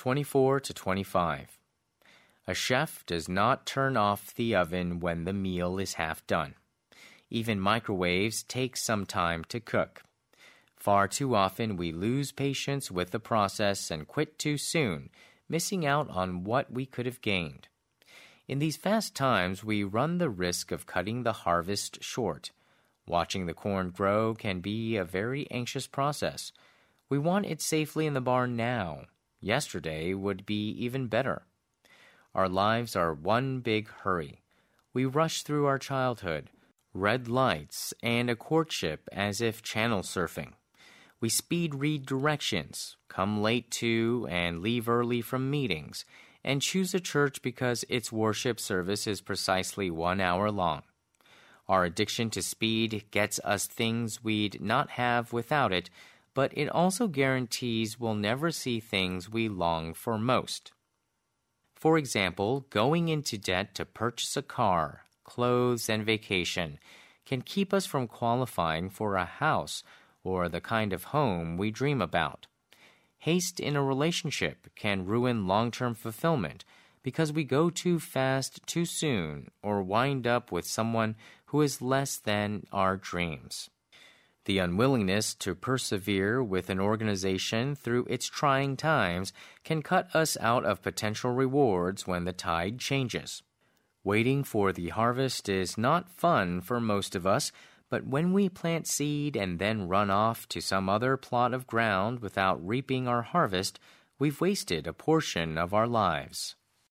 24 to 25. A chef does not turn off the oven when the meal is half done. Even microwaves take some time to cook. Far too often we lose patience with the process and quit too soon, missing out on what we could have gained. In these fast times, we run the risk of cutting the harvest short. Watching the corn grow can be a very anxious process. We want it safely in the barn now. Yesterday would be even better. Our lives are one big hurry. We rush through our childhood, red lights, and a courtship as if channel surfing. We speed read directions, come late to and leave early from meetings, and choose a church because its worship service is precisely 1 hour long. Our addiction to speed gets us things we'd not have without it, but it also guarantees we'll never see things we long for most. For example, going into debt to purchase a car, clothes, and vacation can keep us from qualifying for a house or the kind of home we dream about. Haste in a relationship can ruin long-term fulfillment because we go too fast too soon or wind up with someone who is less than our dreams. The unwillingness to persevere with an organization through its trying times can cut us out of potential rewards when the tide changes. Waiting for the harvest is not fun for most of us, but when we plant seed and then run off to some other plot of ground without reaping our harvest, we've wasted a portion of our lives.